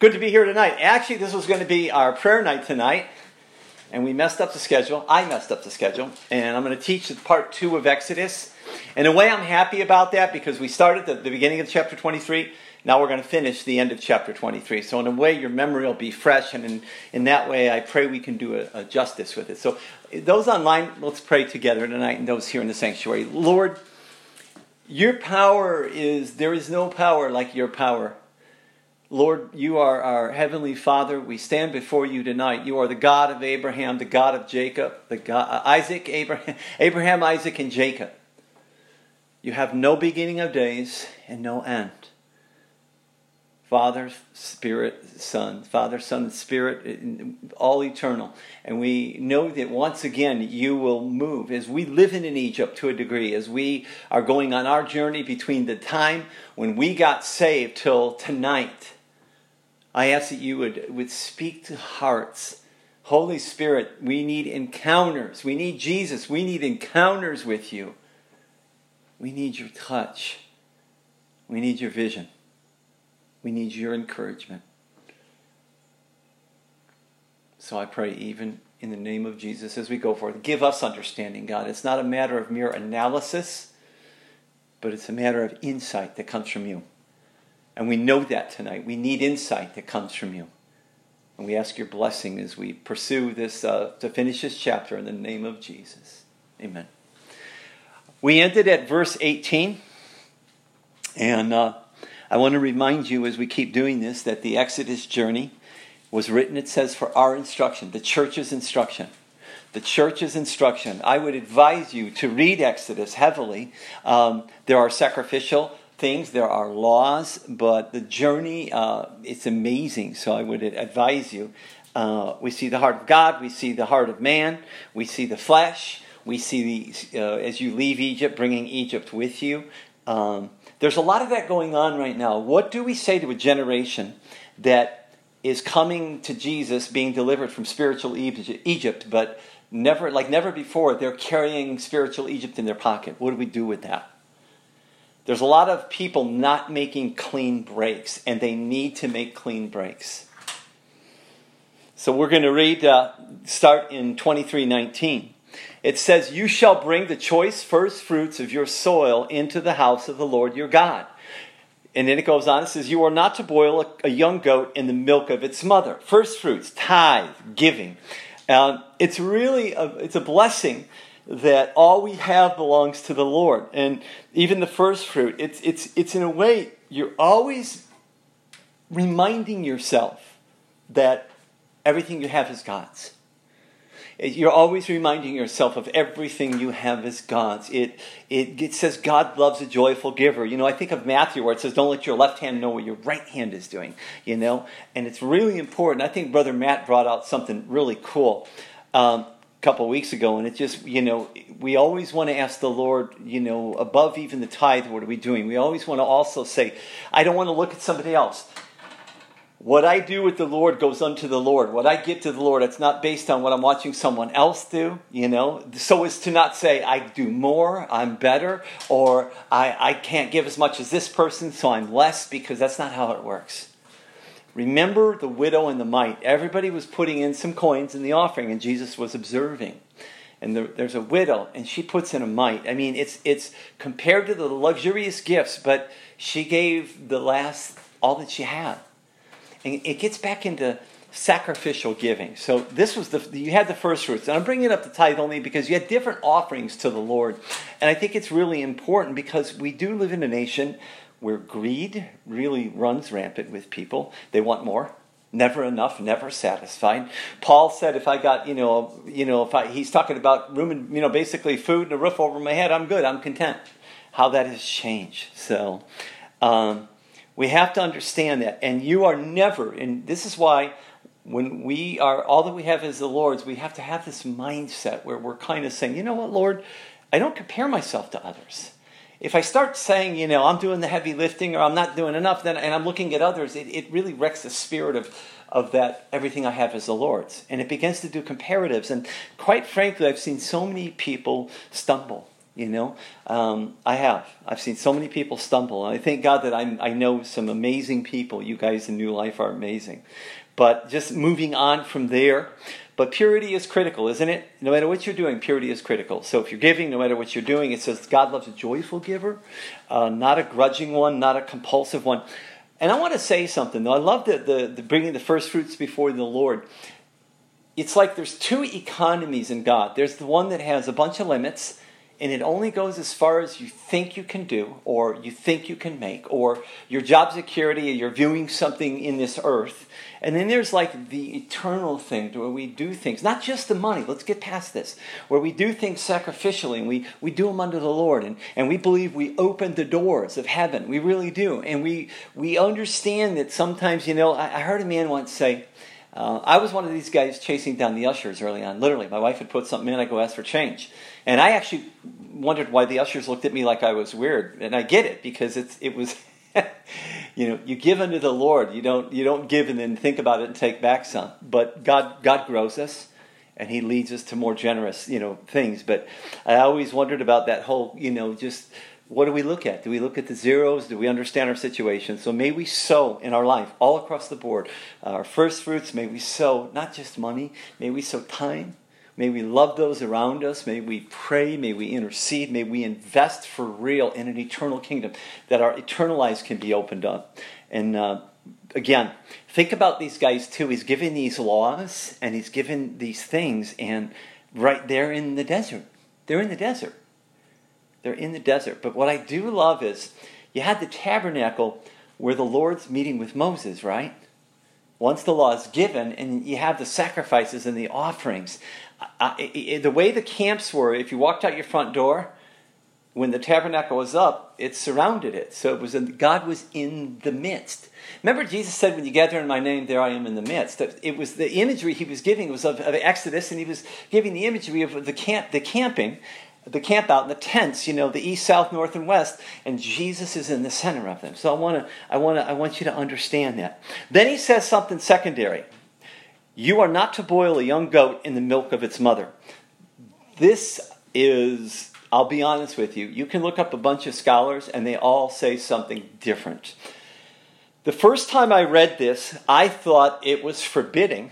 Good to be here tonight. Actually, this was going to be our prayer night tonight, and we messed up the schedule. I messed up the schedule, and I'm going to teach part 2 of Exodus. In a way, I'm happy about that because we started at the beginning of chapter 23. Now we're going to finish the end of chapter 23. So in a way, your memory will be fresh, and in that way, I pray we can do a justice with it. So those online, let's pray together tonight, and those here in the sanctuary. Lord, your power there is no power like your power. Lord, you are our Heavenly Father. We stand before you tonight. You are the God of Abraham, the God of Jacob, the God Abraham, Isaac, and Jacob. You have no beginning of days and no end. Father, Spirit, Son. Father, Son, and Spirit, all eternal. And we know that once again you will move as we live in Egypt to a degree, as we are going on our journey between the time when we got saved till tonight. I ask that you would speak to hearts. Holy Spirit, we need encounters. We need Jesus. We need encounters with you. We need your touch. We need your vision. We need your encouragement. So I pray even in the name of Jesus as we go forth, give us understanding, God. It's not a matter of mere analysis, but it's a matter of insight that comes from you. And we know that tonight. We need insight that comes from you. And we ask your blessing as we pursue this, to finish this chapter in the name of Jesus. Amen. We ended at verse 18. And I want to remind you as we keep doing this that the Exodus journey was written, it says, for our instruction, the church's instruction. The church's instruction. I would advise you to read Exodus heavily. There are sacrificial things, there are laws, but the journey, it's amazing. So I would advise you. We see the heart of God, we see the heart of man, we see the flesh, we see as you leave Egypt, bringing Egypt with you. There's a lot of that going on right now. What do we say to a generation that is coming to Jesus, being delivered from spiritual Egypt, but never before, they're carrying spiritual Egypt in their pocket? What do we do with that? There's a lot of people not making clean breaks, and they need to make clean breaks. So we're going to read, start in 23:19. It says, "You shall bring the choice first fruits of your soil into the house of the Lord your God." And then it goes on, it says, "You are not to boil a young goat in the milk of its mother." First fruits, tithe, giving. It's really it's a blessing that all we have belongs to the Lord. And even the first fruit, it's in a way, you're always reminding yourself that everything you have is God's. You're always reminding yourself of everything you have is God's. It says God loves a joyful giver. I think of Matthew where it says, don't let your left hand know what your right hand is doing. And it's really important. I think Brother Matt brought out something really cool couple of weeks ago, and it just, we always want to ask the Lord, above even the tithe, what are we doing? We always want to also say, I don't want to look at somebody else. What I do with the Lord goes unto the Lord. What I get to the Lord, it's not based on what I'm watching someone else do, so as to not say, I do more, I'm better, or I can't give as much as this person, so I'm less, because that's not how it works. Remember the widow and the mite. Everybody was putting in some coins in the offering, and Jesus was observing. And there's a widow, and she puts in a mite. I mean, it's compared to the luxurious gifts, but she gave the last, all that she had. And it gets back into sacrificial giving. So this was you had the first fruits. And I'm bringing up the tithe only because you had different offerings to the Lord. And I think it's really important because we do live in a nation where greed really runs rampant with people. They want more, never enough, never satisfied. Paul said, if I got, he's talking about room and, basically food and a roof over my head, I'm good, I'm content. How that has changed. So, we have to understand that. And you are never, and this is why when we are, all that we have is the Lord's, we have to have this mindset where we're kind of saying, you know what, Lord, I don't compare myself to others. If I start saying, I'm doing the heavy lifting or I'm not doing enough, and I'm looking at others, it really wrecks the spirit of that everything I have is the Lord's. And it begins to do comparatives. And quite frankly, I've seen so many people stumble You know, I have. I've seen so many people stumble. And I thank God that I know some amazing people. You guys in New Life are amazing. But just moving on from there. But purity is critical, isn't it? No matter what you're doing, purity is critical. So if you're giving, no matter what you're doing, it says God loves a joyful giver, not a grudging one, not a compulsive one. And I want to say something, though. I love the bringing the first fruits before the Lord. It's like there's two economies in God. There's the one that has a bunch of limits, and it only goes as far as you think you can do, or you think you can make, or your job security, or you're viewing something in this earth. And then there's like the eternal thing, where we do things, not just the money, let's get past this, where we do things sacrificially, and we do them unto the Lord, and we believe we open the doors of heaven. We really do. And we understand that sometimes, I heard a man once say, I was one of these guys chasing down the ushers early on. Literally, my wife would put something in, I'd go ask for change. And I actually wondered why the ushers looked at me like I was weird. And I get it, because it was, you give unto the Lord. You don't give and then think about it and take back some. But God grows us, and He leads us to more generous, things. But I always wondered about that whole, just what do we look at? Do we look at the zeros? Do we understand our situation? So may we sow in our life, all across the board, our first fruits. May we sow not just money. May we sow time. May we love those around us. May we pray. May we intercede. May we invest for real in an eternal kingdom, that our eternal lives can be opened up. And again, think about these guys too. He's given these laws, and He's given these things, and right there in the desert. They're in the desert. They're in the desert. But what I do love is, you had the tabernacle where the Lord's meeting with Moses, right? Once the law is given, and you have the sacrifices and the offerings. The way the camps were, if you walked out your front door, when the tabernacle was up, it surrounded it. So God was in the midst. Remember, Jesus said, when you gather in my name, there I am in the midst. It was the imagery He was giving was of Exodus, and He was giving the imagery of the camping, the camp out in the tents, the east, south, north, and west, and Jesus is in the center of them. So I want you to understand that. Then He says something secondary. You are not to boil a young goat in the milk of its mother. This is, I'll be honest with you, you can look up a bunch of scholars and they all say something different. The first time I read this, I thought it was forbidding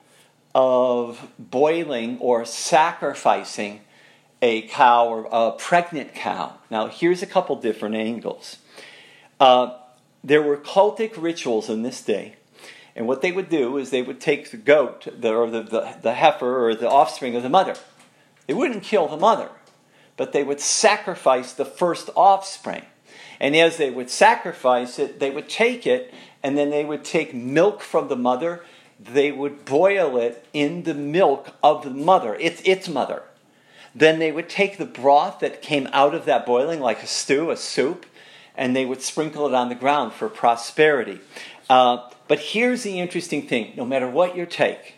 of boiling or sacrificing a cow or a pregnant cow. Now, here's a couple different angles. There were cultic rituals in this day, and what they would do is they would take the goat, the heifer, or the offspring of the mother. They wouldn't kill the mother, but they would sacrifice the first offspring. And as they would sacrifice it, they would take it, and then they would take milk from the mother. They would boil it in the milk of the mother, its mother. Then they would take the broth that came out of that boiling, like a stew, a soup, and they would sprinkle it on the ground for prosperity. But here's the interesting thing. No matter what your take,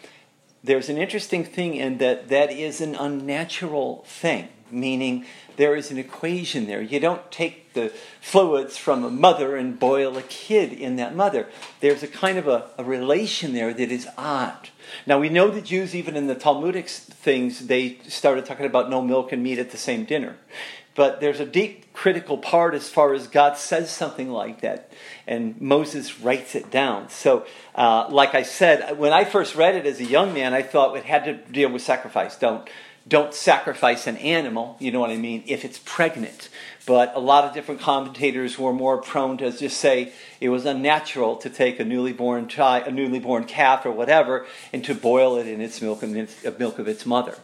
there's an interesting thing in that is an unnatural thing, meaning there is an equation there. You don't take the fluids from a mother and boil a kid in that mother. There's a kind of a relation there that is odd. Now, we know the Jews, even in the Talmudic things, they started talking about no milk and meat at the same dinner. But there's a deep critical part as far as God says something like that, and Moses writes it down. So, like I said, when I first read it as a young man, I thought it had to deal with sacrifice. Don't sacrifice an animal, you know what I mean, if it's pregnant. But a lot of different commentators were more prone to just say it was unnatural to take a newly born calf or whatever, and to boil it in its milk and the milk of its mother.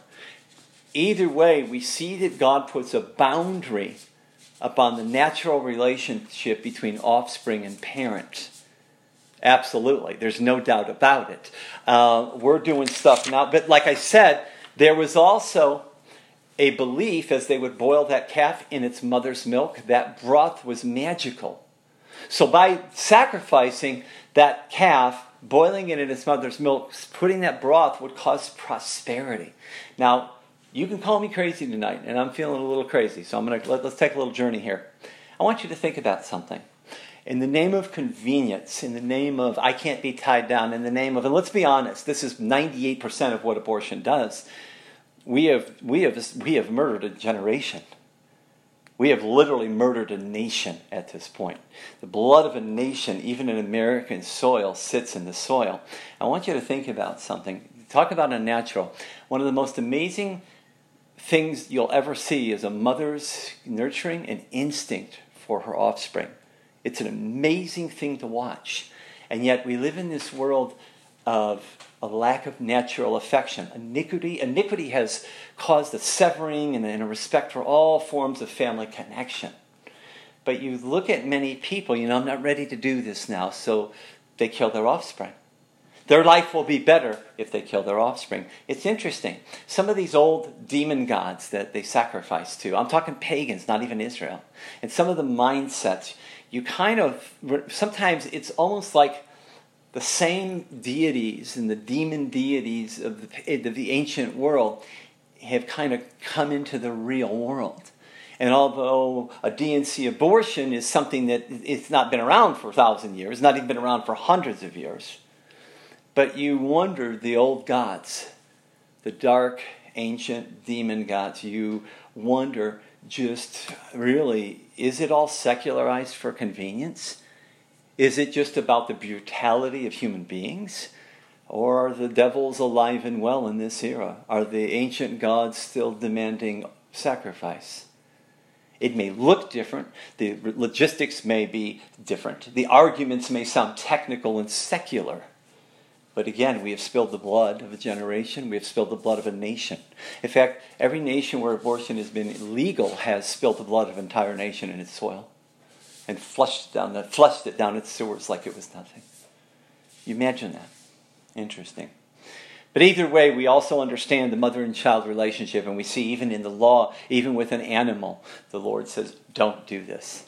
Either way, we see that God puts a boundary upon the natural relationship between offspring and parent. Absolutely. There's no doubt about it. We're doing stuff now. But like I said, there was also a belief, as they would boil that calf in its mother's milk, that broth was magical. So by sacrificing that calf, boiling it in its mother's milk, putting that broth would cause prosperity. Now, you can call me crazy tonight, and I'm feeling a little crazy, so let's take a little journey here. I want you to think about something. In the name of convenience, in the name of I can't be tied down, in the name of, and let's be honest, this is 98% of what abortion does. We have murdered a generation. We have literally murdered a nation at this point. The blood of a nation, even in American soil, sits in the soil. I want you to think about something. Talk about a natural. One of the most amazing things you'll ever see is a mother's nurturing an instinct for her offspring. It's an amazing thing to watch. And yet we live in this world of a lack of natural affection. Iniquity has caused a severing and a respect for all forms of family connection. But you look at many people, I'm not ready to do this now, so they kill their offspring. Their life will be better if they kill their offspring. It's interesting. Some of these old demon gods that they sacrifice to, I'm talking pagans, not even Israel, and some of the mindsets, sometimes it's almost like the same deities and the demon deities of the ancient world have kind of come into the real world. And although a D&C abortion is something that it's not been around for 1,000 years, not even been around for hundreds of years, but you wonder the old gods, the dark, ancient demon gods, you wonder just really, is it all secularized for convenience? Is it just about the brutality of human beings? Or are the devils alive and well in this era? Are the ancient gods still demanding sacrifice? It may look different. The logistics may be different. The arguments may sound technical and secular. But again, we have spilled the blood of a generation. We have spilled the blood of a nation. In fact, every nation where abortion has been legal has spilled the blood of an entire nation in its soil and flushed it down its sewers like it was nothing. You imagine that. Interesting. But either way, we also understand the mother and child relationship, and we see even in the law, even with an animal, the Lord says, don't do this.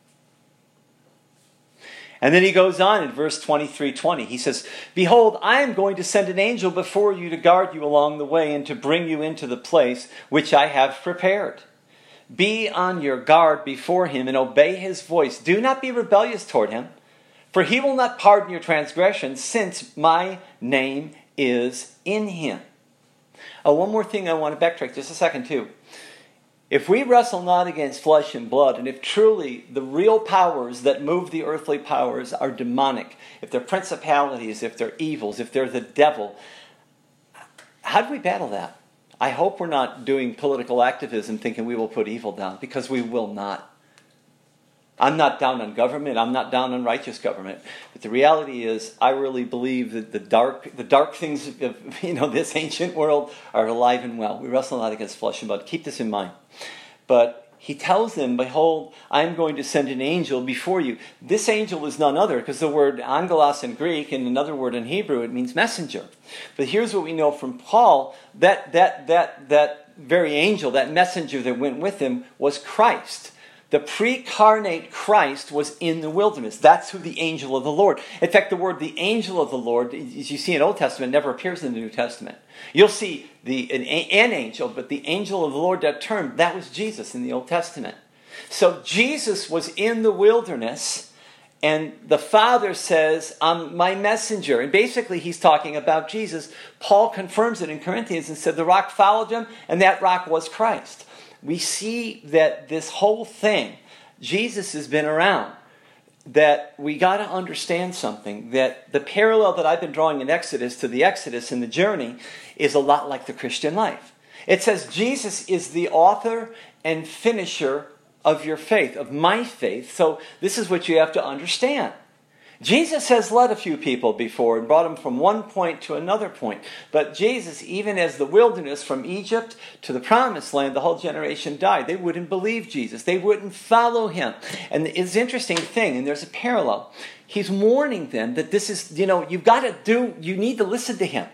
And then he goes on in verse 23:20. He says, behold, I am going to send an angel before you to guard you along the way and to bring you into the place which I have prepared. Be on your guard before him and obey his voice. Do not be rebellious toward him, for he will not pardon your transgressions, since my name is in him. One more thing I want to backtrack just a second too. If we wrestle not against flesh and blood, and if truly the real powers that move the earthly powers are demonic, if they're principalities, if they're evils, if they're the devil, how do we battle that? I hope we're not doing political activism thinking we will put evil down, because we will not. I'm not down on government. I'm not down on righteous government. But the reality is, I really believe that the dark things of this ancient world are alive and well. We wrestle not against flesh and blood. Keep this in mind. But he tells them, behold, I am going to send an angel before you. This angel is none other, because the word angelos in Greek and another word in Hebrew, it means messenger. But here's what we know from Paul, that very angel, that messenger that went with him was Christ. The pre-carnate Christ was in the wilderness. That's who the angel of the Lord. In fact, the word the angel of the Lord, as you see in Old Testament, never appears in the New Testament. You'll see an angel, but the angel of the Lord, that term, that was Jesus in the Old Testament. So Jesus was in the wilderness, and the Father says, I'm my messenger. And basically he's talking about Jesus. Paul confirms it in Corinthians and said the rock followed him, and that rock was Christ. We see that this whole thing, Jesus has been around, that we got to understand something, that the parallel that I've been drawing in Exodus to the Exodus and the journey is a lot like the Christian life. It says Jesus is the author and finisher of your faith, of my faith. So this is what you have to understand. Jesus has led a few people before and brought them from one point to another point. But Jesus, even as the wilderness from Egypt to the promised land, the whole generation died. They wouldn't believe Jesus. They wouldn't follow him. And it's an interesting thing, and there's a parallel. He's warning them that this is, you need to listen to him.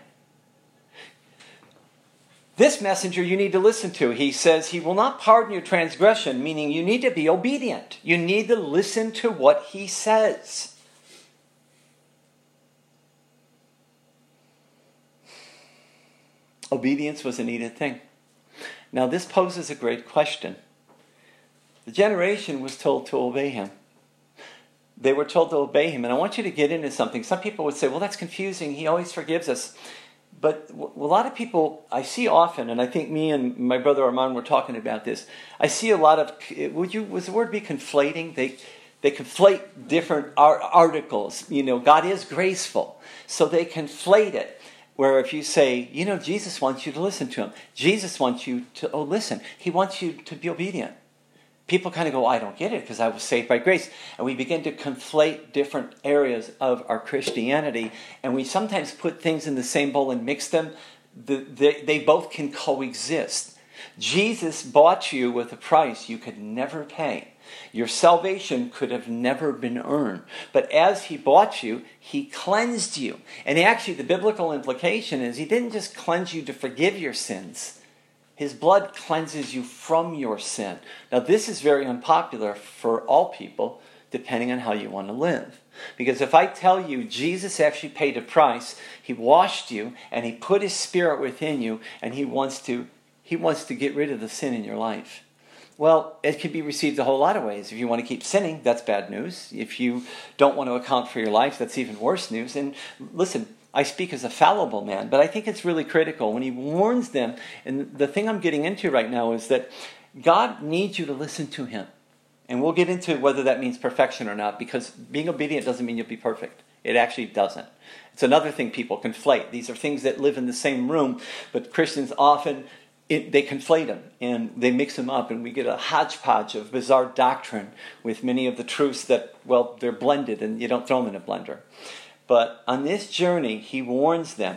This messenger you need to listen to. He says he will not pardon your transgression, meaning you need to be obedient. You need to listen to what he says. Obedience was a needed thing. Now this poses a great question. The generation was told to obey him. They were told to obey him. And I want you to get into something. Some people would say, well, that's confusing. He always forgives us. But a lot of people I see often, and I think me and my brother Armand were talking about this. I see a lot of, was the word be conflating? They conflate different articles. God is graceful, so they conflate it. Where if you say, Jesus wants you to listen to him. Jesus wants you to listen. He wants you to be obedient. People kind of go, I don't get it because I was saved by grace. And we begin to conflate different areas of our Christianity. And we sometimes put things in the same bowl and mix them. They both can coexist. Jesus bought you with a price you could never pay. Your salvation could have never been earned. But as he bought you, he cleansed you. And actually the biblical implication is he didn't just cleanse you to forgive your sins. His blood cleanses you from your sin. Now this is very unpopular for all people, depending on how you want to live. Because if I tell you Jesus actually paid a price, he washed you, and he put his spirit within you, and he wants to get rid of the sin in your life. Well, it can be received a whole lot of ways. If you want to keep sinning, that's bad news. If you don't want to account for your life, that's even worse news. And listen, I speak as a fallible man, but I think it's really critical when he warns them. And the thing I'm getting into right now is that God needs you to listen to him. And we'll get into whether that means perfection or not, because being obedient doesn't mean you'll be perfect. It actually doesn't. It's another thing people conflate. These are things that live in the same room, but Christians often they conflate them and they mix them up, and we get a hodgepodge of bizarre doctrine with many of the truths that, well, they're blended and you don't throw them in a blender. But on this journey, he warns them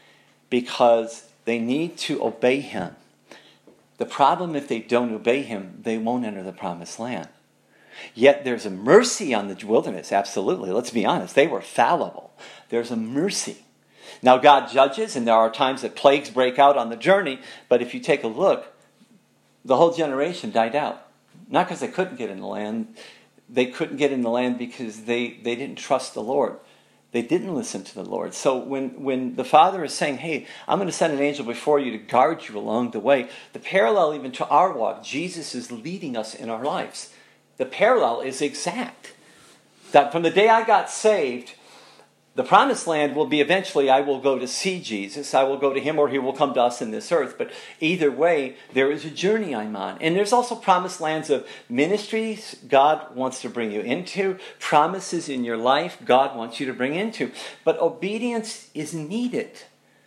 because they need to obey him. The problem, if they don't obey him, they won't enter the promised land. Yet there's a mercy on the wilderness, absolutely. Let's be honest, they were fallible. There's a mercy. Now God judges, and there are times that plagues break out on the journey, but if you take a look, the whole generation died out. Not because they couldn't get in the land. They couldn't get in the land because they didn't trust the Lord. They didn't listen to the Lord. So when the Father is saying, hey, I'm going to send an angel before you to guard you along the way, the parallel even to our walk, Jesus is leading us in our lives. The parallel is exact. That from the day I got saved, the promised land will be eventually I will go to see Jesus. I will go to him, or he will come to us in this earth. But either way, there is a journey I'm on. And there's also promised lands of ministries God wants to bring you into. Promises in your life God wants you to bring into. But obedience is needed.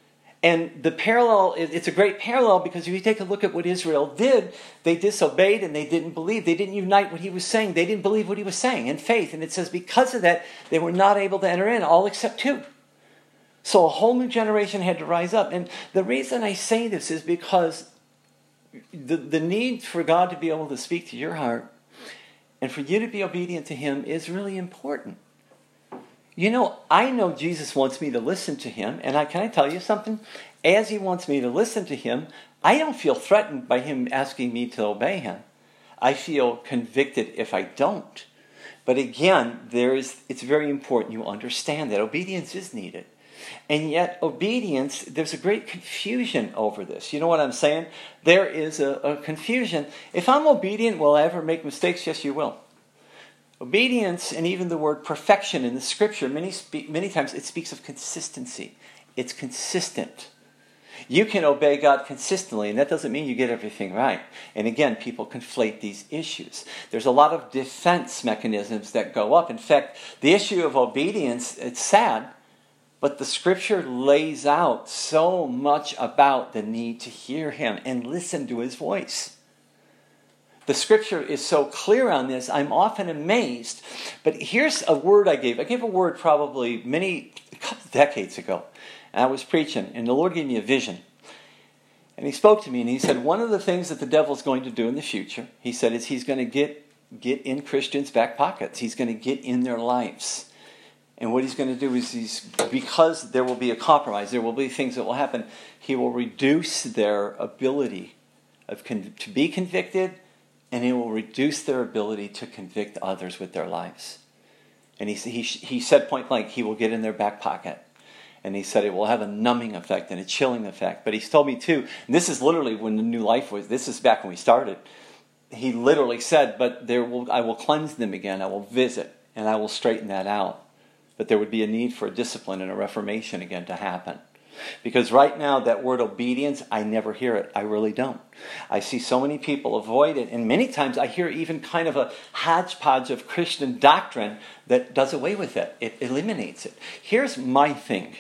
And the parallel, it's a great parallel, because if you take a look at what Israel did, they disobeyed and they didn't believe. They didn't unite what he was saying. They didn't believe what he was saying in faith. And it says because of that, they were not able to enter in, all except two. So a whole new generation had to rise up. And the reason I say this is because the need for God to be able to speak to your heart and for you to be obedient to him is really important. I know Jesus wants me to listen to him, and can I tell you something? As he wants me to listen to him, I don't feel threatened by him asking me to obey him. I feel convicted if I don't. But again, it's very important you understand that obedience is needed. And yet obedience, there's a great confusion over this. You know what I'm saying? There is a confusion. If I'm obedient, will I ever make mistakes? Yes, you will. Obedience, and even the word perfection in the scripture, many times it speaks of consistency. It's consistent. You can obey God consistently, and that doesn't mean you get everything right. And again, people conflate these issues. There's a lot of defense mechanisms that go up. In fact, the issue of obedience, it's sad, but the scripture lays out so much about the need to hear him and listen to his voice. The scripture is so clear on this, I'm often amazed. But here's a word I gave. I gave a word probably a couple of decades ago. And I was preaching, and the Lord gave me a vision. And he spoke to me, and he said, one of the things that the devil's going to do in the future, he said, is he's going to get in Christians' back pockets. He's going to get in their lives. And what he's going to do is, because there will be a compromise, there will be things that will happen, he will reduce their ability to be convicted, and it will reduce their ability to convict others with their lives. And he said point blank, he will get in their back pocket. And he said it will have a numbing effect and a chilling effect. But he's told me too, and this is literally when the New Life was, this is back when we started. He literally said, but I will cleanse them again, I will visit, and I will straighten that out. But there would be a need for a discipline and a reformation again to happen. Because right now, that word obedience, I never hear it. I really don't. I see so many people avoid it, and many times I hear even kind of a hodgepodge of Christian doctrine that does away with it. It eliminates it. Here's my thing.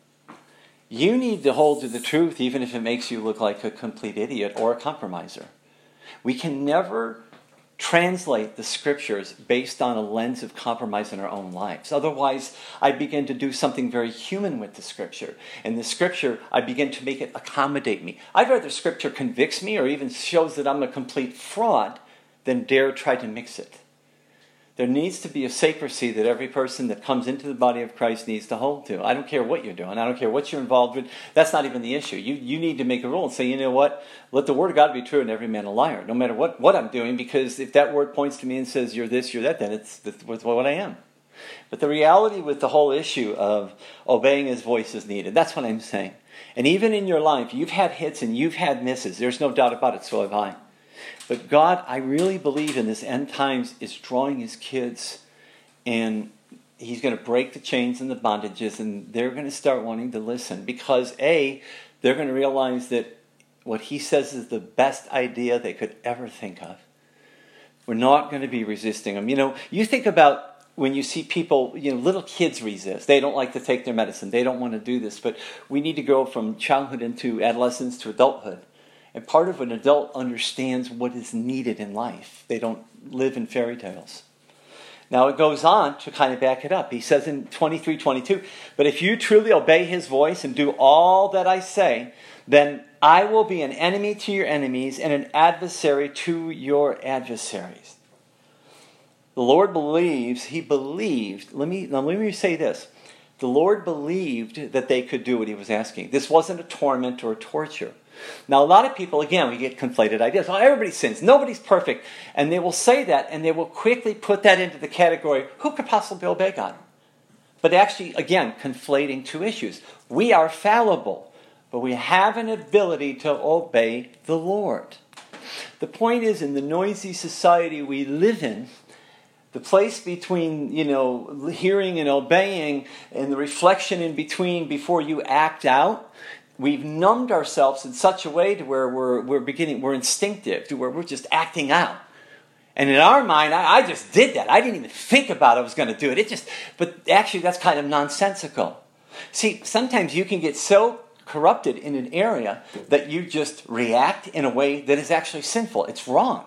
You need to hold to the truth even if it makes you look like a complete idiot or a compromiser. We can never translate the scriptures based on a lens of compromise in our own lives. Otherwise, I begin to do something very human with the scripture. And the scripture, I begin to make it accommodate me. I'd rather scripture convicts me or even shows that I'm a complete fraud than dare try to mix it. There needs to be a sacredcy that every person that comes into the body of Christ needs to hold to. I don't care what you're doing. I don't care what you're involved with. That's not even the issue. You need to make a rule and say, you know what? Let the word of God be true and every man a liar, no matter what I'm doing, because if that word points to me and says you're this, you're that, then it's what I am. But the reality with the whole issue of obeying his voice is needed. That's what I'm saying. And even in your life, you've had hits and you've had misses. There's no doubt about it, so have I. But God, I really believe in this end times, is drawing his kids, and he's going to break the chains and the bondages, and they're going to start wanting to listen because, A, they're going to realize that what he says is the best idea they could ever think of. We're not going to be resisting him. You think about when you see people, little kids resist. They don't like to take their medicine. They don't want to do this. But we need to go from childhood into adolescence to adulthood. And part of an adult understands what is needed in life. They don't live in fairy tales. Now it goes on to kind of back it up. He says in 23:22, but if you truly obey his voice and do all that I say, then I will be an enemy to your enemies and an adversary to your adversaries. The Lord believed, let me say this. The Lord believed that they could do what he was asking. This wasn't a torment or a torture. Now, a lot of people, again, we get conflated ideas. Well, everybody sins. Nobody's perfect. And they will say that, and they will quickly put that into the category, who could possibly obey God? But actually, again, conflating two issues. We are fallible, but we have an ability to obey the Lord. The point is, in the noisy society we live in, the place between, hearing and obeying and the reflection in between before you act out, we've numbed ourselves in such a way to where we're instinctive, to where we're just acting out. And in our mind, I just did that. I didn't even think about I was going to do it. But actually that's kind of nonsensical. See, sometimes you can get so corrupted in an area that you just react in a way that is actually sinful. It's wrong.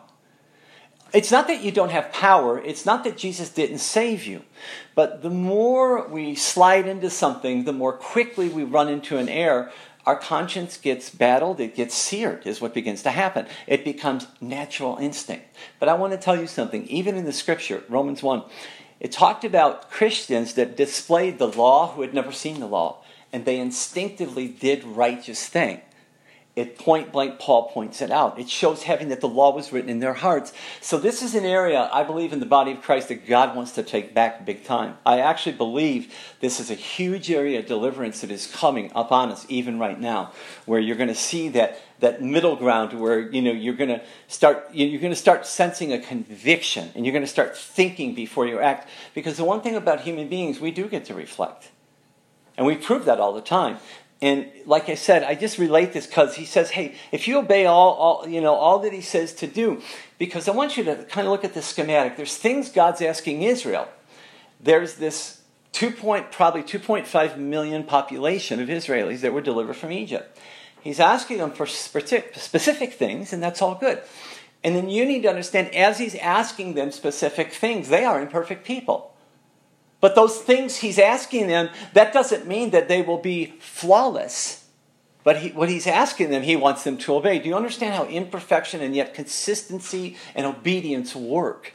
It's not that you don't have power. It's not that Jesus didn't save you. But the more we slide into something, the more quickly we run into an error, our conscience gets battled, it gets seared, is what begins to happen. It becomes natural instinct. But I want to tell you something. Even in the scripture, Romans 1, it talked about Christians that displayed the law who had never seen the law, and they instinctively did righteous things. It point blank, Paul points it out. It shows heaven that the law was written in their hearts. So this is an area, I believe, in the body of Christ that God wants to take back big time. I actually believe this is a huge area of deliverance that is coming upon us even right now, where you're going to see that middle ground where you're going to start sensing a conviction, and you're going to start thinking before you act. Because the one thing about human beings, we do get to reflect. And we prove that all the time. And like I said, I just relate this because he says, hey, if you obey all that he says to do, because I want you to kind of look at the schematic. There's things God's asking Israel. There's this probably 2.5 million population of Israelis that were delivered from Egypt. He's asking them for specific things, and that's all good. And then you need to understand, as he's asking them specific things, they are imperfect people. But those things he's asking them, that doesn't mean that they will be flawless. But what he's asking them, he wants them to obey. Do you understand how imperfection and yet consistency and obedience work?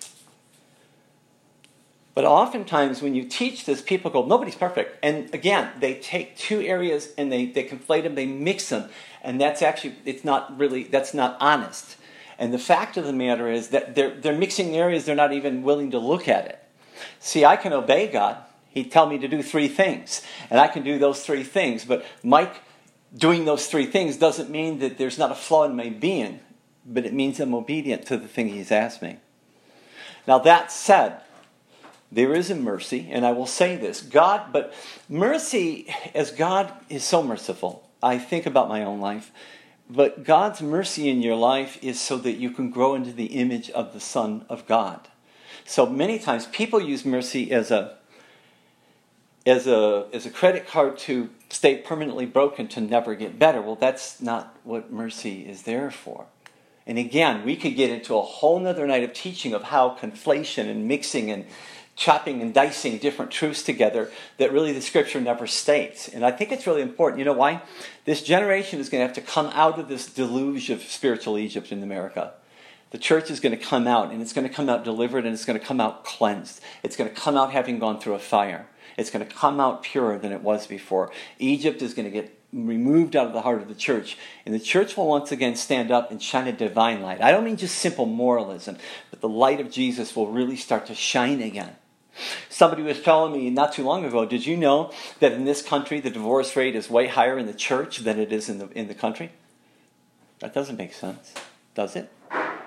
But oftentimes when you teach this, people go, nobody's perfect. And again, they take two areas and they conflate them, they mix them. And that's not honest. And the fact of the matter is that they're mixing areas, they're not even willing to look at it. See, I can obey God. He'd tell me to do 3 things, and I can do those 3 things. But Mike doing those 3 things doesn't mean that there's not a flaw in my being, but it means I'm obedient to the thing he's asked me. Now that said, there is a mercy, and I will say this, but mercy, as God is so merciful, I think about my own life, but God's mercy in your life is so that you can grow into the image of the Son of God. So many times people use mercy as a credit card to stay permanently broken to never get better. Well, that's not what mercy is there for. And again, we could get into a whole nother night of teaching of how conflation and mixing and chopping and dicing different truths together that really the Scripture never states. And I think it's really important. You know why? This generation is going to have to come out of this deluge of spiritual Egypt in America. The church is going to come out, and it's going to come out delivered, and it's going to come out cleansed. It's going to come out having gone through a fire. It's going to come out purer than it was before. Egypt is going to get removed out of the heart of the church, and the church will once again stand up and shine a divine light. I don't mean just simple moralism, but the light of Jesus will really start to shine again. Somebody was telling me not too long ago, did you know that in this country the divorce rate is way higher in the church than it is in the country? That doesn't make sense, does it?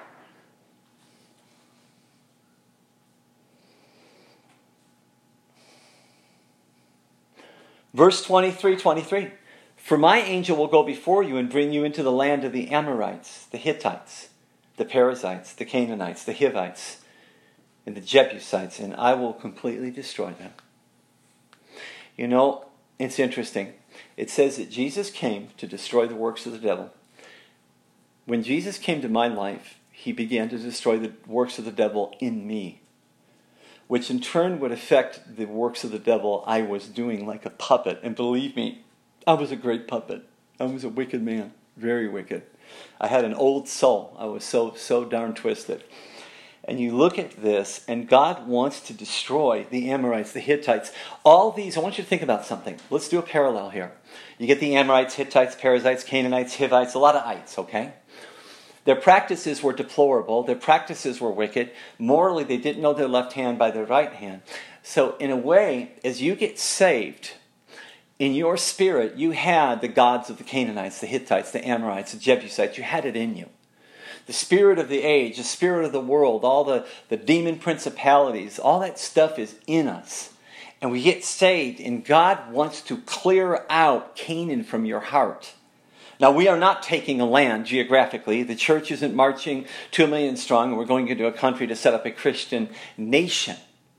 Verse 23. For my angel will go before you and bring you into the land of the Amorites, the Hittites, the Perizzites, the Canaanites, the Hivites, and the Jebusites, and I will completely destroy them. You know, it's interesting. It says that Jesus came to destroy the works of the devil. When Jesus came to my life, he began to destroy the works of the devil in me, which in turn would affect the works of the devil I was doing like a puppet. And believe me, I was a great puppet. I was a wicked man, very wicked. I had an old soul. I was so darn twisted. And you look at this, and God wants to destroy the Amorites, the Hittites. All these, I want you to think about something. Let's do a parallel here. You get the Amorites, Hittites, Perizzites, Canaanites, Hivites, a lot of ites, okay? Their practices were deplorable. Their practices were wicked. Morally, they didn't know their left hand by their right hand. So in a way, as you get saved, in your spirit, you had the gods of the Canaanites, the Hittites, the Amorites, the Jebusites. You had it in you. The spirit of the age, the spirit of the world, all the demon principalities, all that stuff is in us. And we get saved, and God wants to clear out Canaan from your heart. Now, we are not taking a land geographically. The church isn't marching 2 million strong, and we're going into a country to set up a Christian nation.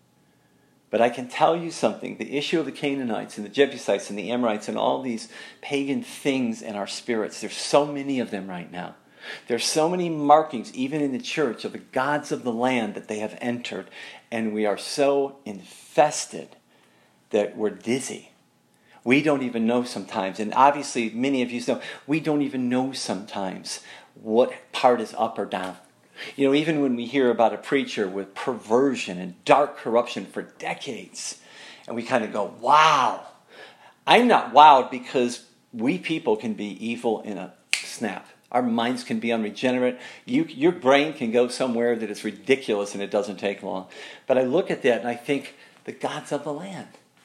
But I can tell you something. The issue of the Canaanites and the Jebusites and the Amorites and all these pagan things in our spirits, there's so many of them right now. There's so many markings, even in the church, of the gods of the land that they have entered. And we are so infested that we're dizzy. We don't even know sometimes. And obviously, many of you know, we don't even know sometimes what part is up or down. You know, even when we hear about a preacher with perversion and dark corruption for decades, and we kind of go, wow. I'm not wowed because we people can be evil in a snap. Our minds can be unregenerate. Your brain can go somewhere that is ridiculous and it doesn't take long. But I look at that and I think, the gods of the land.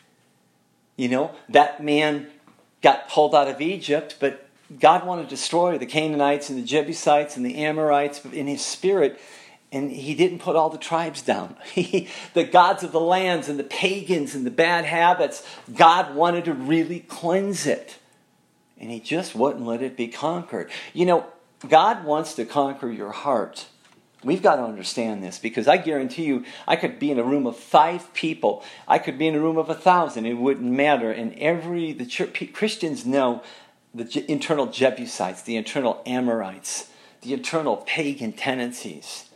You know, that man got pulled out of Egypt, but God wanted to destroy the Canaanites and the Jebusites and the Amorites in his spirit, and he didn't put all the tribes down. The gods of the lands and the pagans and the bad habits, God wanted to really cleanse it. And he just wouldn't let it be conquered. You know, God wants to conquer your heart. We've got to understand this, because I guarantee you, I could be in a room of 5 people. I could be in a room of 1,000. It wouldn't matter. And Christians know the internal Jebusites, the internal Amorites, the internal pagan tendencies,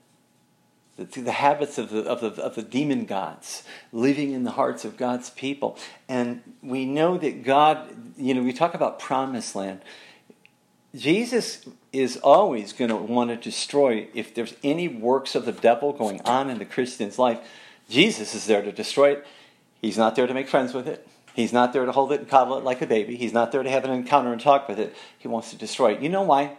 the habits of the demon gods living in the hearts of God's people. And we know that God, you know, we talk about promised land. Jesus is always going to want to destroy, if there's any works of the devil going on in the Christian's life, Jesus is there to destroy it. He's not there to make friends with it. He's not there to hold it and coddle it like a baby. He's not there to have an encounter and talk with it. He wants to destroy it. You know why?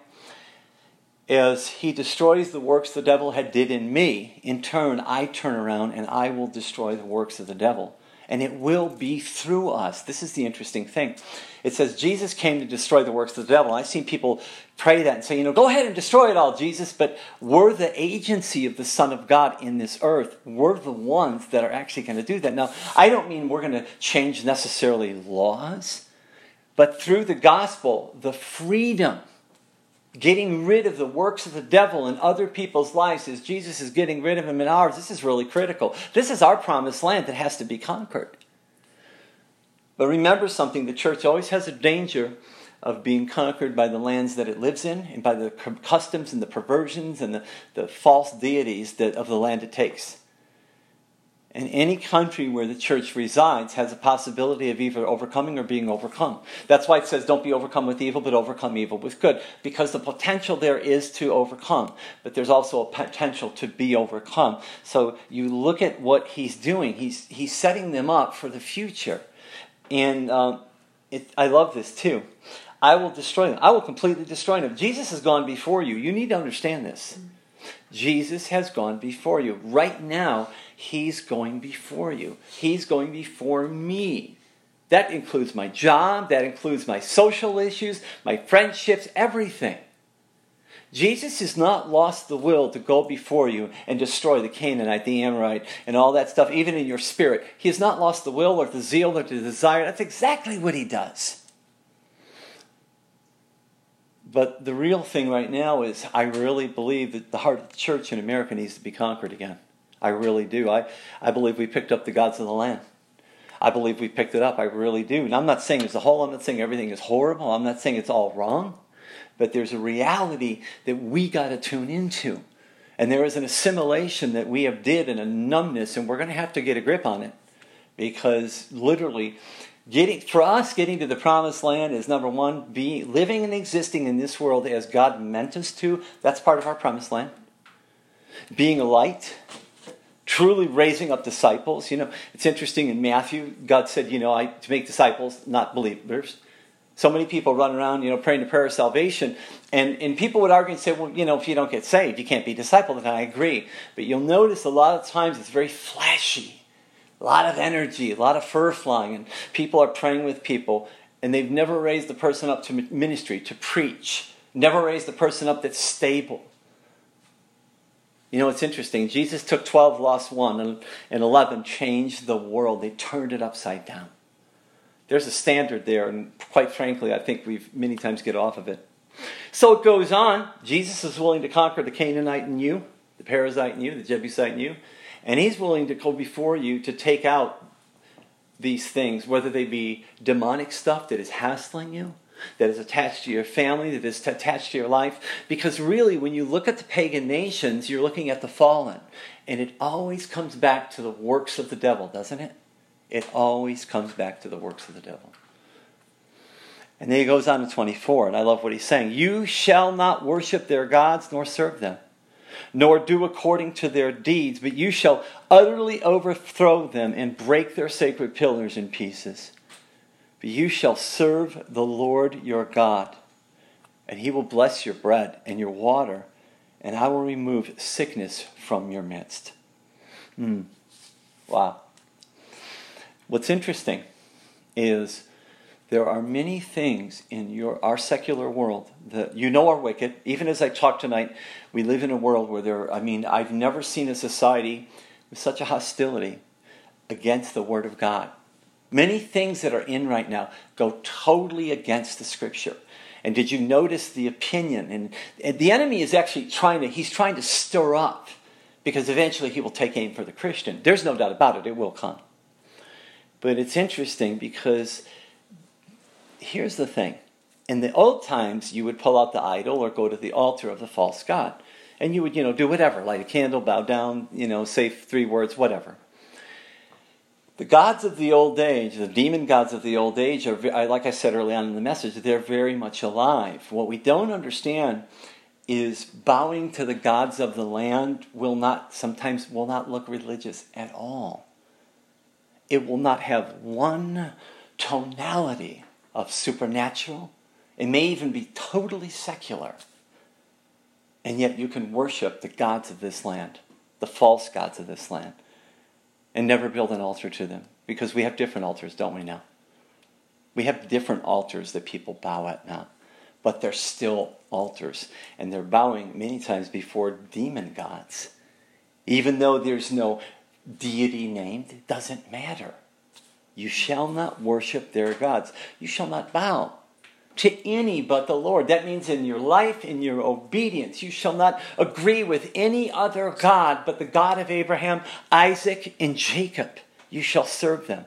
As he destroys the works the devil had did in me, in turn, I turn around and I will destroy the works of the devil. and it will be through us. This is the interesting thing. It says Jesus came to destroy the works of the devil. I've seen people pray that and say, go ahead and destroy it all, Jesus. But we're the agency of the Son of God in this earth. We're the ones that are actually going to do that. Now, I don't mean we're going to change necessarily laws, but through the gospel, the freedom, getting rid of the works of the devil in other people's lives as Jesus is getting rid of them in ours, this is really critical. This is our promised land that has to be conquered. But remember something, the church always has a danger of being conquered by the lands that it lives in and by the customs and the perversions and the false deities of the land it takes. And any country where the church resides has a possibility of either overcoming or being overcome. That's why it says don't be overcome with evil, but overcome evil with good. Because the potential there is to overcome. But there's also a potential to be overcome. So you look at what he's doing. He's setting them up for the future. And I love this too. I will destroy them. I will completely destroy them. Jesus has gone before you. You need to understand this. Jesus has gone before you. Right now, he's going before you. He's going before me. That includes my job. That includes my social issues, my friendships, everything. Jesus has not lost the will to go before you and destroy the Canaanite, the Amorite, and all that stuff, even in your spirit. He has not lost the will or the zeal or the desire. That's exactly what he does. But the real thing right now is I really believe that the heart of the church in America needs to be conquered again. I really do. I believe we picked up the gods of the land. I believe we picked it up. I really do. And I'm not saying as a whole, I'm not saying everything is horrible. I'm not saying it's all wrong. But there's a reality that we got to tune into. And there is an assimilation that we have did and a numbness, and we're going to have to get a grip on it. Because literally, getting to the promised land is number one, living and existing in this world as God meant us to. That's part of our promised land. Being a light. Truly raising up disciples. It's interesting in Matthew, God said, to make disciples, not believers. So many people run around, praying the prayer of salvation. And people would argue and say, well, if you don't get saved, you can't be discipled. And I agree. But you'll notice a lot of times it's very flashy. A lot of energy, a lot of fur flying. And people are praying with people. And they've never raised the person up to ministry, to preach. Never raised the person up that's stable. It's interesting. Jesus took 12, lost 1, and 11 changed the world. They turned it upside down. There's a standard there, and quite frankly, I think we many times get off of it. So it goes on. Jesus is willing to conquer the Canaanite in you, the Perizzite in you, the Jebusite in you, and he's willing to go before you to take out these things, whether they be demonic stuff that is hassling you, that is attached to your family, that is attached to your life. Because really, when you look at the pagan nations, you're looking at the fallen. And it always comes back to the works of the devil, doesn't it? It always comes back to the works of the devil. And then he goes on to 24, and I love what he's saying. You shall not worship their gods, nor serve them, nor do according to their deeds, but you shall utterly overthrow them and break their sacred pillars in pieces. But you shall serve the Lord your God, and he will bless your bread and your water, and I will remove sickness from your midst. Wow. What's interesting is there are many things in our secular world that are wicked. Even as I talk tonight, we live in a world where I've never seen a society with such a hostility against the Word of God. Many things that are in right now go totally against the Scripture. And did you notice the opinion? And the enemy is actually trying to stir up, because eventually he will take aim for the Christian. There's no doubt about it. It will come. But it's interesting because here's the thing. In the old times, you would pull out the idol or go to the altar of the false god. And you would, do whatever. Light a candle, bow down, say 3 words, whatever. The gods of the old age, the demon gods of the old age, are, like I said early on in the message, they're very much alive. What we don't understand is bowing to the gods of the land sometimes will not look religious at all. It will not have one tonality of supernatural. It may even be totally secular. And yet you can worship the gods of this land, the false gods of this land, and never build an altar to them. Because we have different altars, don't we now? We have different altars that people bow at now. But they're still altars. And they're bowing many times before demon gods. Even though there's no deity named, it doesn't matter. You shall not worship their gods. You shall not bow to any but the Lord. That means in your life, in your obedience, you shall not agree with any other God but the God of Abraham, Isaac, and Jacob. You shall serve them.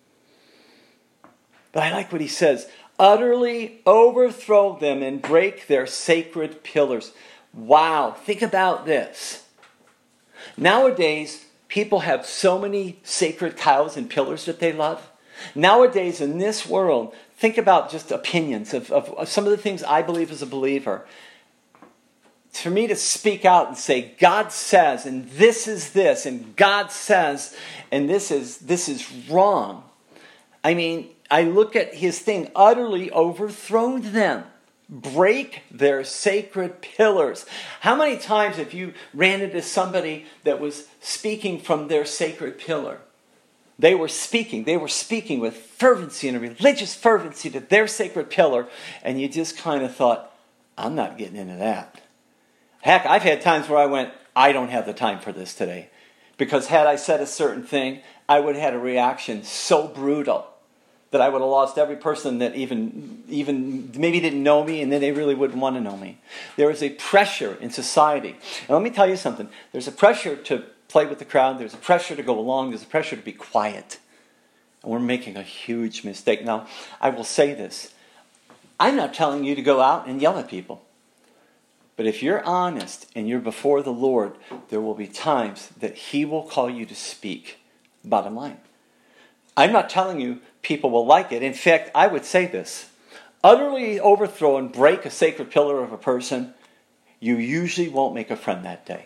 But I like what he says. Utterly overthrow them and break their sacred pillars. Wow, think about this. Nowadays, people have so many sacred cows and pillars that they love. Nowadays, in this world, think about just opinions of some of the things I believe as a believer. For me to speak out and say, God says, and this is this, and God says, and this is wrong. I mean, I look at his thing, utterly overthrown them. Break their sacred pillars. How many times have you ran into somebody that was speaking from their sacred pillar? They were speaking with fervency and a religious fervency to their sacred pillar, and you just kind of thought, I'm not getting into that. Heck, I've had times where I went, I don't have the time for this today. Because had I said a certain thing, I would have had a reaction so brutal that I would have lost every person that even maybe didn't know me, and then they really wouldn't want to know me. There is a pressure in society. And let me tell you something. There's a pressure to play with the crowd. There's a pressure to go along. There's a pressure to be quiet. And we're making a huge mistake. Now, I will say this. I'm not telling you to go out and yell at people. But if you're honest and you're before the Lord, there will be times that He will call you to speak. Bottom line. I'm not telling you people will like it. In fact, I would say this. Utterly overthrow and break a sacred pillar of a person, you usually won't make a friend that day.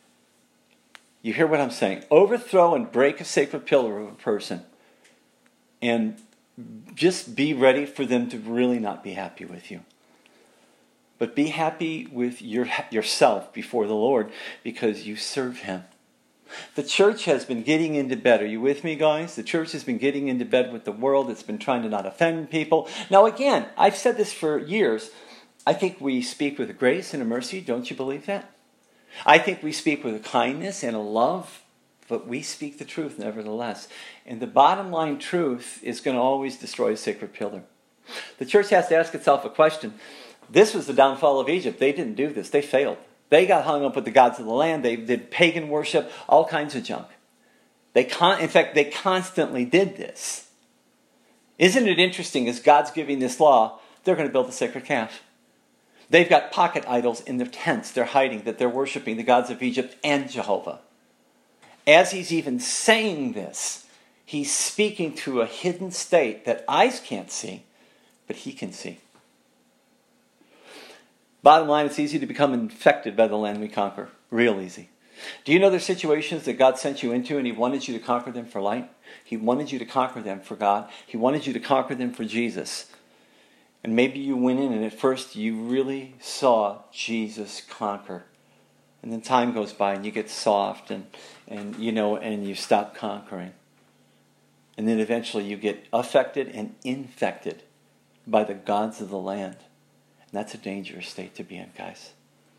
You hear what I'm saying? Overthrow and break a sacred pillar of a person, and just be ready for them to really not be happy with you. But be happy with yourself before the Lord because you serve Him. The church has been getting into bed. Are you with me, guys? The church has been getting into bed with the world. It's been trying to not offend people. Now, again, I've said this for years. I think we speak with a grace and a mercy. Don't you believe that? I think we speak with a kindness and a love, but we speak the truth nevertheless. And the bottom line truth is going to always destroy a sacred pillar. The church has to ask itself a question. This was the downfall of Egypt. They didn't do this. They failed. They got hung up with the gods of the land. They did pagan worship, all kinds of junk. In fact, they constantly did this. Isn't it interesting, as God's giving this law, they're going to build a sacred calf. They've got pocket idols in their tents. They're hiding that they're worshiping the gods of Egypt and Jehovah. As He's even saying this, He's speaking to a hidden state that eyes can't see, but He can see. Bottom line, it's easy to become infected by the land we conquer. Real easy. Do you know there's situations that God sent you into and He wanted you to conquer them for light? He wanted you to conquer them for God. He wanted you to conquer them for Jesus. And maybe you went in and at first you really saw Jesus conquer. And then time goes by and you get soft and you stop conquering. And then eventually you get affected and infected by the gods of the land. And that's a dangerous state to be in, guys.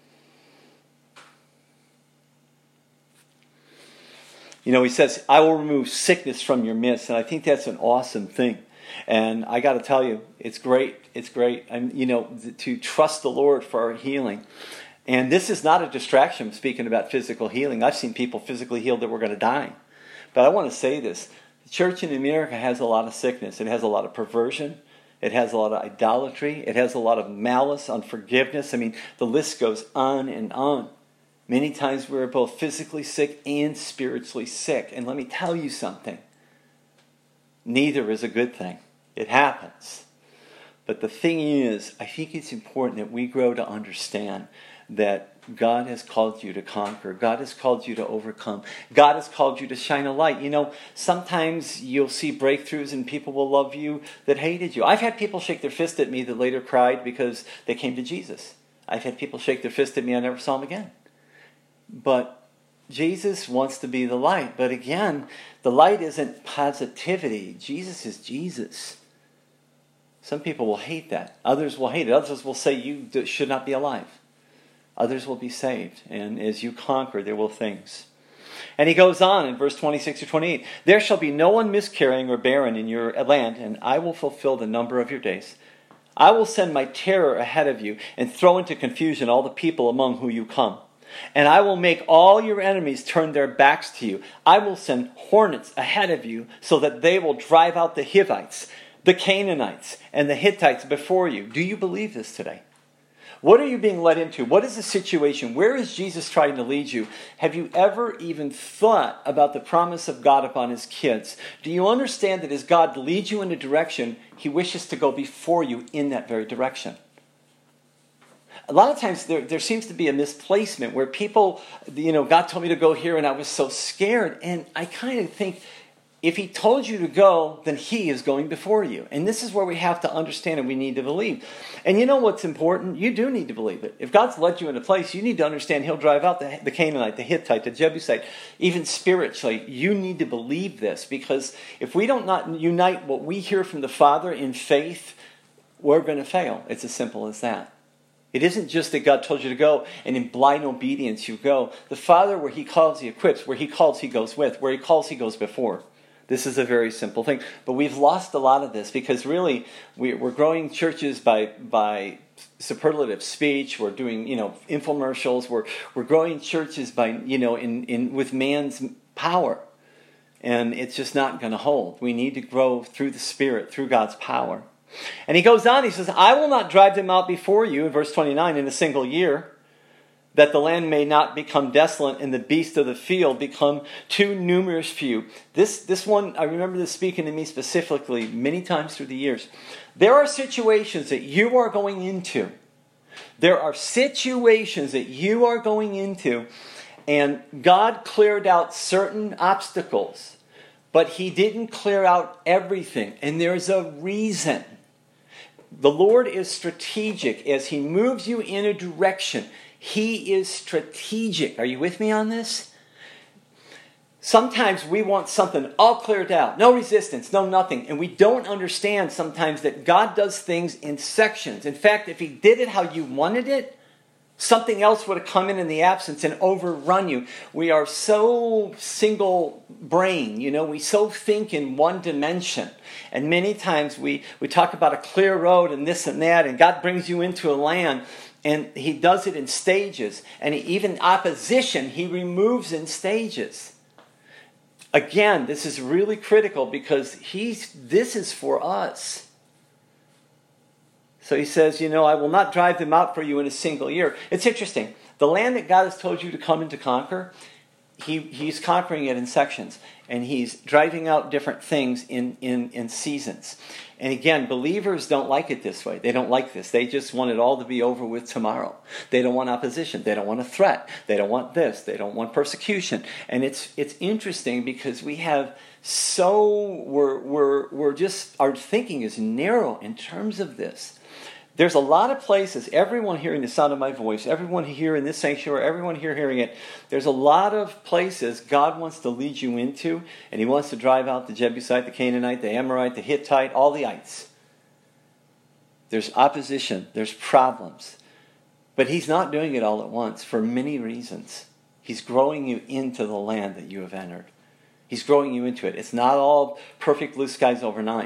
He says, I will remove sickness from your midst. And I think that's an awesome thing. And I got to tell you, it's great. It's great. To trust the Lord for our healing. And this is not a distraction, speaking about physical healing. I've seen people physically healed that were going to die. But I want to say this. The church in America has a lot of sickness. It has a lot of perversion. It has a lot of idolatry. It has a lot of malice, unforgiveness. I mean, the list goes on and on. Many times we're both physically sick and spiritually sick. And let me tell you something. Neither is a good thing. It happens. But the thing is, I think it's important that we grow to understand that God has called you to conquer. God has called you to overcome. God has called you to shine a light. Sometimes you'll see breakthroughs and people will love you that hated you. I've had people shake their fist at me that later cried because they came to Jesus. I've had people shake their fist at me, I never saw them again. But Jesus wants to be the light. But again, the light isn't positivity. Jesus is Jesus. Some people will hate that. Others will hate it. Others will say you should not be alive. Others will be saved. And as you conquer, there will things. And he goes on in verse 26 to 28. There shall be no one miscarrying or barren in your land, and I will fulfill the number of your days. I will send my terror ahead of you and throw into confusion all the people among whom you come. And I will make all your enemies turn their backs to you. I will send hornets ahead of you so that they will drive out the Hivites, the Canaanites, and the Hittites before you. Do you believe this today? What are you being led into? What is the situation? Where is Jesus trying to lead you? Have you ever even thought about the promise of God upon his kids? Do you understand that as God leads you in a direction, he wishes to go before you in that very direction? A lot of times there seems to be a misplacement where people, God told me to go here and I was so scared. And I kind of think, if he told you to go, then he is going before you. And this is where we have to understand and we need to believe. And you know what's important? You do need to believe it. If God's led you in a place, you need to understand he'll drive out the Canaanite, the Hittite, the Jebusite. Even spiritually, you need to believe this. Because if we don't not unite what we hear from the Father in faith, we're going to fail. It's as simple as that. It isn't just that God told you to go and in blind obedience you go. The Father, where he calls, he equips. Where he calls, he goes with. Where he calls, he goes before. This is a very simple thing. But we've lost a lot of this because really we're growing churches by superlative speech. We're doing, infomercials. We're growing churches by, with man's power. And it's just not going to hold. We need to grow through the Spirit, through God's power. And he goes on, he says, I will not drive them out before you, in verse 29, in a single year, that the land may not become desolate and the beasts of the field become too numerous for you. This one, I remember this speaking to me specifically many times through the years. There are situations that you are going into. And God cleared out certain obstacles, but he didn't clear out everything. And there's a reason. The Lord is strategic. As he moves you in a direction, he is strategic. Are you with me on this? Sometimes we want something all cleared out. No resistance, no nothing. And we don't understand sometimes that God does things in sections. In fact, if he did it how you wanted it, something else would have come in the absence and overrun you. We are so single brain, we so think in one dimension. And many times we talk about a clear road and this and that, and God brings you into a land, and he does it in stages. And even opposition, he removes in stages. Again, this is really critical because this is for us. So he says, I will not drive them out for you in a single year. It's interesting. The land that God has told you to come and to conquer, he's conquering it in sections. And he's driving out different things in seasons. And again, believers don't like it this way. They don't like this. They just want it all to be over with tomorrow. They don't want opposition. They don't want a threat. They don't want this. They don't want persecution. And it's interesting because we have we're just, our thinking is narrow in terms of this. There's a lot of places, everyone hearing the sound of my voice, everyone here in this sanctuary, everyone here hearing it, there's a lot of places God wants to lead you into, and he wants to drive out the Jebusite, the Canaanite, the Amorite, the Hittite, all the ites. There's opposition, there's problems. But he's not doing it all at once for many reasons. He's growing you into the land that you have entered. He's growing you into it. It's not all perfect blue skies overnight.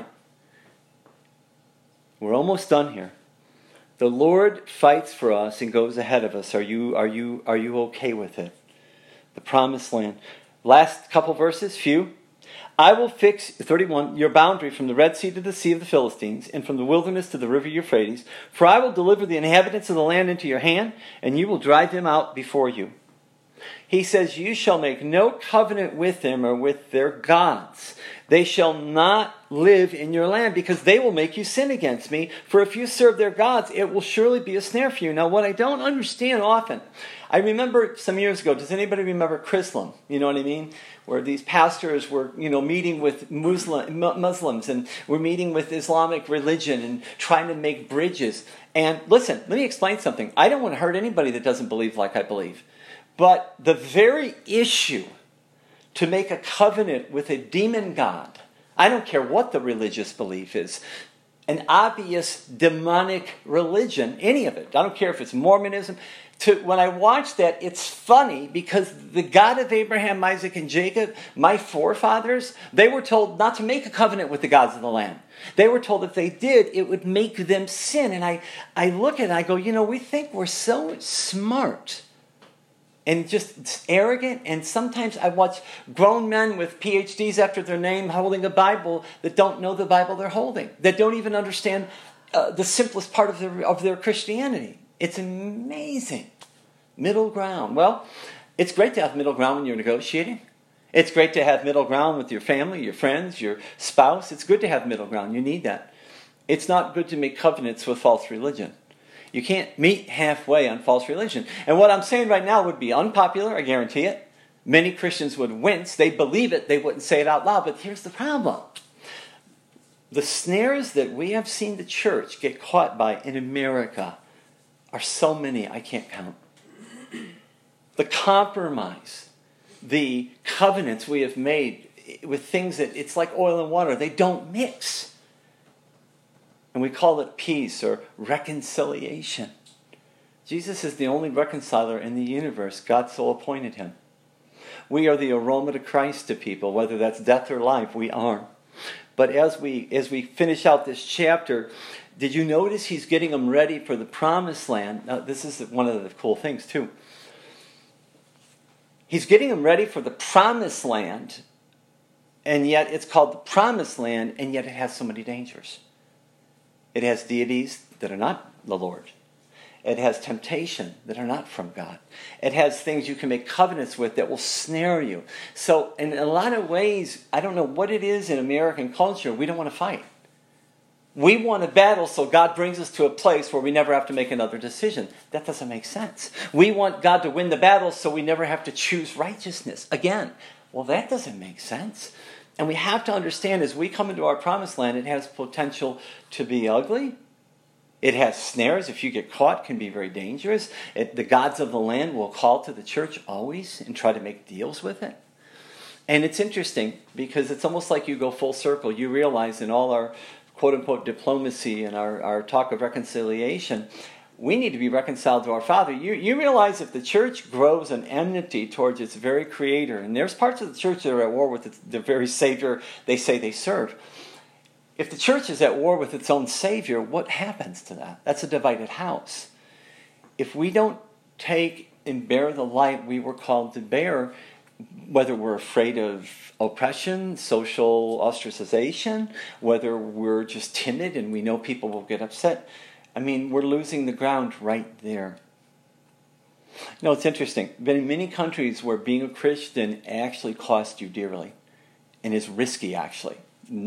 We're almost done here. The Lord fights for us and goes ahead of us. Are you okay with it? The promised land. Last couple verses, few. I will fix, 31, your boundary from the Red Sea to the Sea of the Philistines, and from the wilderness to the river Euphrates. For I will deliver the inhabitants of the land into your hand, and you will drive them out before you. He says, you shall make no covenant with them or with their gods. They shall not live in your land because they will make you sin against me. For if you serve their gods, it will surely be a snare for you. Now, what I don't understand often, I remember some years ago, does anybody remember Chrislam? You know what I mean? Where these pastors were, meeting with Muslims and were meeting with Islamic religion and trying to make bridges. And listen, let me explain something. I don't want to hurt anybody that doesn't believe like I believe. But the very issue to make a covenant with a demon god, I don't care what the religious belief is, an obvious demonic religion, any of it, I don't care if it's Mormonism, when I watch that, it's funny because the God of Abraham, Isaac, and Jacob, my forefathers, they were told not to make a covenant with the gods of the land. They were told if they did, it would make them sin. And I look at it and I go, we think we're so smart and just arrogant. And sometimes I watch grown men with PhDs after their name holding a Bible that don't know the Bible they're holding, that don't even understand the simplest part of their Christianity. It's amazing. Middle ground. Well, it's great to have middle ground when you're negotiating. It's great to have middle ground with your family, your friends, your spouse. It's good to have middle ground. You need that. It's not good to make covenants with false religion. You can't meet halfway on false religion. And what I'm saying right now would be unpopular, I guarantee it. Many Christians would wince. They believe it. They wouldn't say it out loud. But here's the problem. The snares that we have seen the church get caught by in America are so many I can't count. The compromise, the covenants we have made with things that it's like oil and water. They don't mix. And we call it peace or reconciliation. Jesus is the only reconciler in the universe. God so appointed him. We are the aroma to Christ to people, whether that's death or life, we are. But as we finish out this chapter, did you notice he's getting them ready for the promised land? Now, this is one of the cool things, too. He's getting them ready for the promised land, and yet it's called the promised land, and yet it has so many dangers. It has deities that are not the Lord. It has temptation that are not from God. It has things you can make covenants with that will snare you. So in a lot of ways, I don't know what it is in American culture, we don't want to fight. We want a battle so God brings us to a place where we never have to make another decision. That doesn't make sense. We want God to win the battle so we never have to choose righteousness again. Well, that doesn't make sense. And we have to understand as we come into our promised land, it has potential to be ugly. It has snares. If you get caught, it can be very dangerous. The gods of the land will call to the church always and try to make deals with it. And it's interesting because it's almost like you go full circle. You realize in all our quote-unquote diplomacy and our talk of reconciliation, we need to be reconciled to our Father. You realize if the church grows an enmity towards its very Creator, and there's parts of the church that are at war with the very Savior they say they serve. If the church is at war with its own Savior, what happens to that? That's a divided house. If we don't take and bear the light we were called to bear, whether we're afraid of oppression, social ostracization, whether we're just timid and we know people will get upset, we're losing the ground right there. It's interesting. Been in many countries where being a Christian actually costs you dearly and is risky, actually.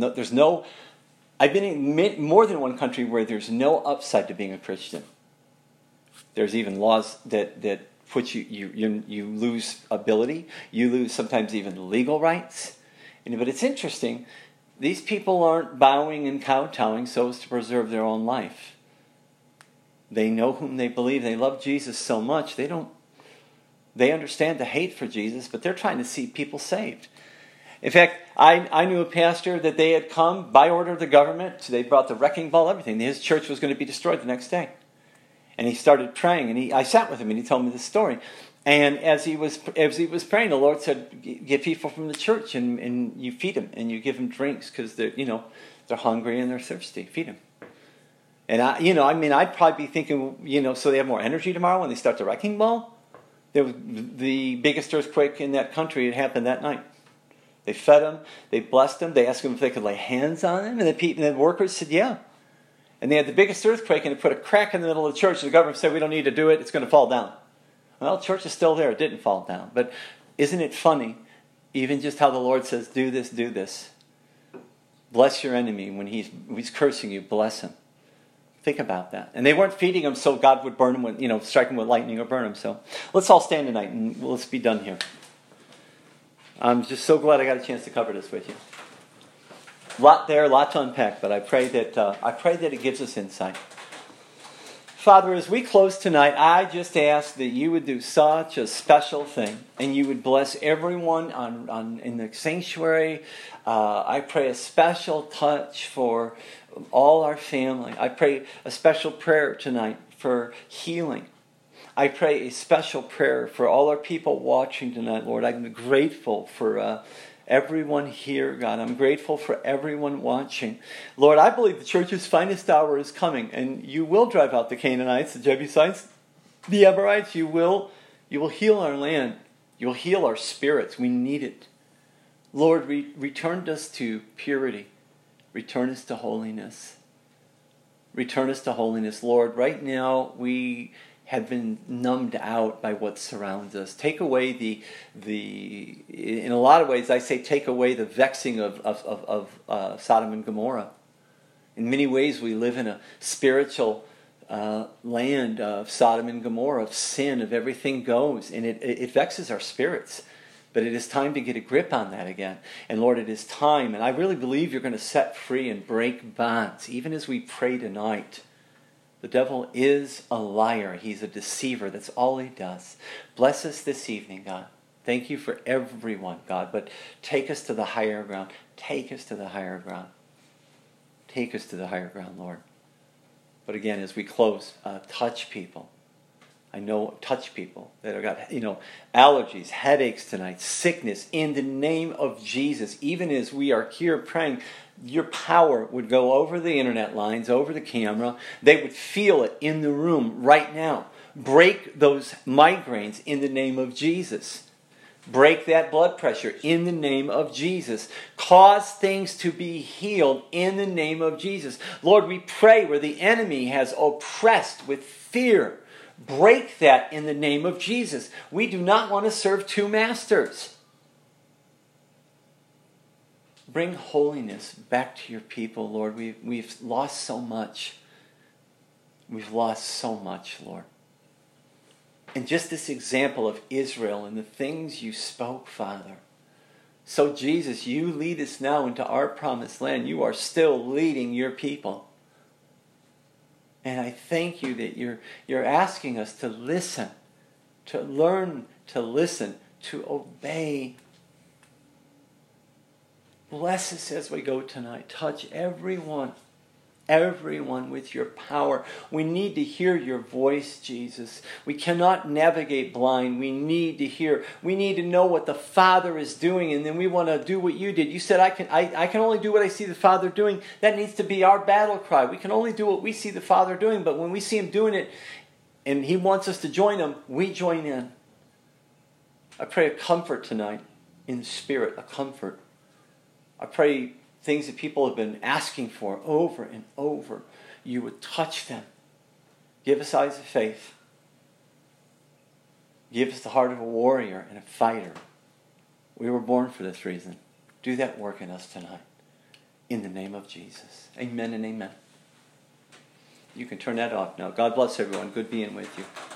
I've been in more than one country where there's no upside to being a Christian. There's even laws that put you lose ability. You lose sometimes even legal rights. But it's interesting. These people aren't bowing and kowtowing so as to preserve their own life. They know whom they believe. They love Jesus so much. They understand the hate for Jesus, but they're trying to see people saved. In fact, I knew a pastor that they had come by order of the government. They brought the wrecking ball, everything. His church was going to be destroyed the next day. And he started praying, and I sat with him, and he told me this story. And as he was praying, the Lord said, "Get people from the church, and you feed them, and you give them drinks because they're hungry and they're thirsty. Feed them." And I'd probably be thinking, so they have more energy tomorrow when they start the wrecking ball. There was the biggest earthquake in that country. It happened that night. They fed them, they blessed them, they asked them if they could lay hands on them, and the workers said, yeah. And they had the biggest earthquake, and it put a crack in the middle of the church, and the government said, we don't need to do it, it's going to fall down. Well, the church is still there, it didn't fall down. But isn't it funny, even just how the Lord says, do this. Bless your enemy. When he's cursing you, bless him. Think about that. And they weren't feeding them so God would burn them, strike them with lightning or burn them. So let's all stand tonight, and let's be done here. I'm just so glad I got a chance to cover this with you. A lot to unpack, but I pray that it gives us insight. Father, as we close tonight, I just ask that you would do such a special thing and you would bless everyone in the sanctuary. I pray a special touch for all our family. I pray a special prayer tonight for healing. I pray a special prayer for all our people watching tonight, Lord. I'm grateful for everyone here, God. I'm grateful for everyone watching. Lord, I believe the church's finest hour is coming, and you will drive out the Canaanites, the Jebusites, the Amorites. You will heal our land. You'll heal our spirits. We need it. Lord, return us to purity. Return us to holiness. Return us to holiness. Lord, right now we have been numbed out by what surrounds us. Take away in a lot of ways, I say take away the vexing of Sodom and Gomorrah. In many ways, we live in a spiritual land of Sodom and Gomorrah, of sin, of everything goes, and it vexes our spirits. But it is time to get a grip on that again. And Lord, it is time, and I really believe you're going to set free and break bonds, even as we pray tonight. The devil is a liar. He's a deceiver. That's all he does. Bless us this evening, God. Thank you for everyone, God. But take us to the higher ground. Take us to the higher ground. Take us to the higher ground, Lord. But again, as we close, touch people. Touch people that have got, allergies, headaches tonight, sickness, in the name of Jesus. Even as we are here praying, your power would go over the internet lines, over the camera. They would feel it in the room right now. Break those migraines in the name of Jesus. Break that blood pressure in the name of Jesus. Cause things to be healed in the name of Jesus. Lord, we pray where the enemy has oppressed with fear. Break that in the name of Jesus. We do not want to serve two masters. Bring holiness back to your people, Lord. We've lost so much. We've lost so much, Lord. And just this example of Israel and the things you spoke, Father. So Jesus, you lead us now into our promised land. You are still leading your people. And I thank you that you're asking us to listen, to learn to listen, to obey. Bless us as we go tonight. Touch everyone with your power. We need to hear your voice, Jesus. We cannot navigate blind. We need to hear. We need to know what the Father is doing, and then we want to do what you did. You said, I can only do what I see the Father doing. That needs to be our battle cry. We can only do what we see the Father doing, but when we see him doing it, and he wants us to join him, we join in. I pray a comfort tonight in the Spirit, a comfort. I pray things that people have been asking for over and over, you would touch them. Give us eyes of faith. Give us the heart of a warrior and a fighter. We were born for this reason. Do that work in us tonight. In the name of Jesus. Amen and amen. You can turn that off now. God bless everyone. Good being with you.